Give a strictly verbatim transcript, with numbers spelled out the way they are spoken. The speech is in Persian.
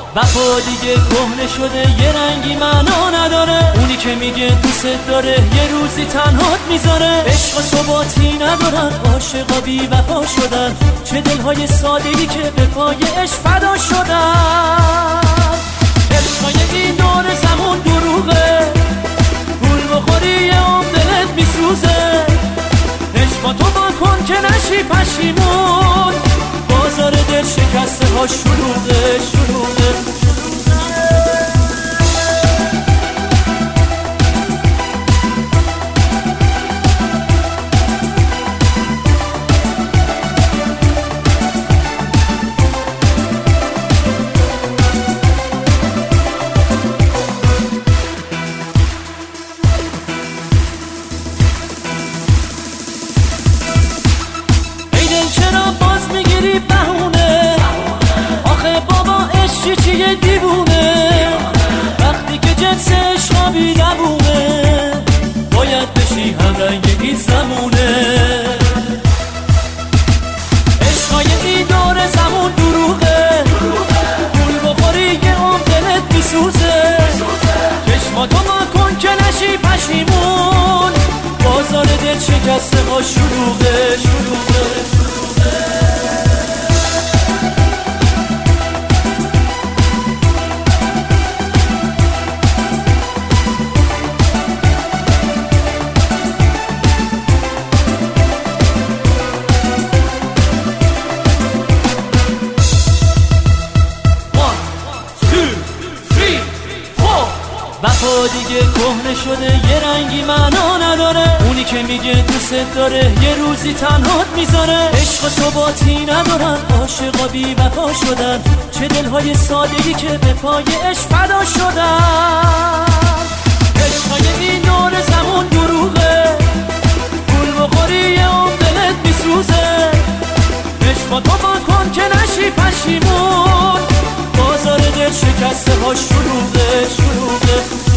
وفا دیگه کهنه شده، یه رنگی معنا نداره. اونی که میگه دوست داره یه روزی تنهات میذاره. عشق و ثباتی ندارن، عاشقا بی وفا شدن. چه دلهای ساده‌ای که به پای عشق فدا شدن. عشقای این دور زمون دروغه، پول بخوری یه عمر دلت میسوزه. عشقا تو با کن که نشی پشیمون، بازار دل شکسته ها شلوغه شلوغه. بهونه آخه بابا عشقی چیه دیوونه، وقتی که جنس عشقا بی دوونه، باید بشی هم رنگ این زمونه. عشقای این دور زمون دروغه، پول بخوری یه عمر دلت میسوزه. چشماتو ما کن که نشی پشیمون، بازار دل شکسته ها شلوغه شلوغه. وفا دیگه کهنه شده، یه رنگی معنا نداره. اونی که میگه دوست داره یه روزی تنهات میذاره. عشق و ثباتی ندارن، عاشقا بی وفا شدن. چه دلهای ساده‌ای که به پای عشق فدا شدن. عشقای این دور زمون دروغه، پول بخوری یه عمر دلت میسوزه. عشقا تو با کن که نشی پشیمون، بازار دل شکسته ها شلوغه شلوغه.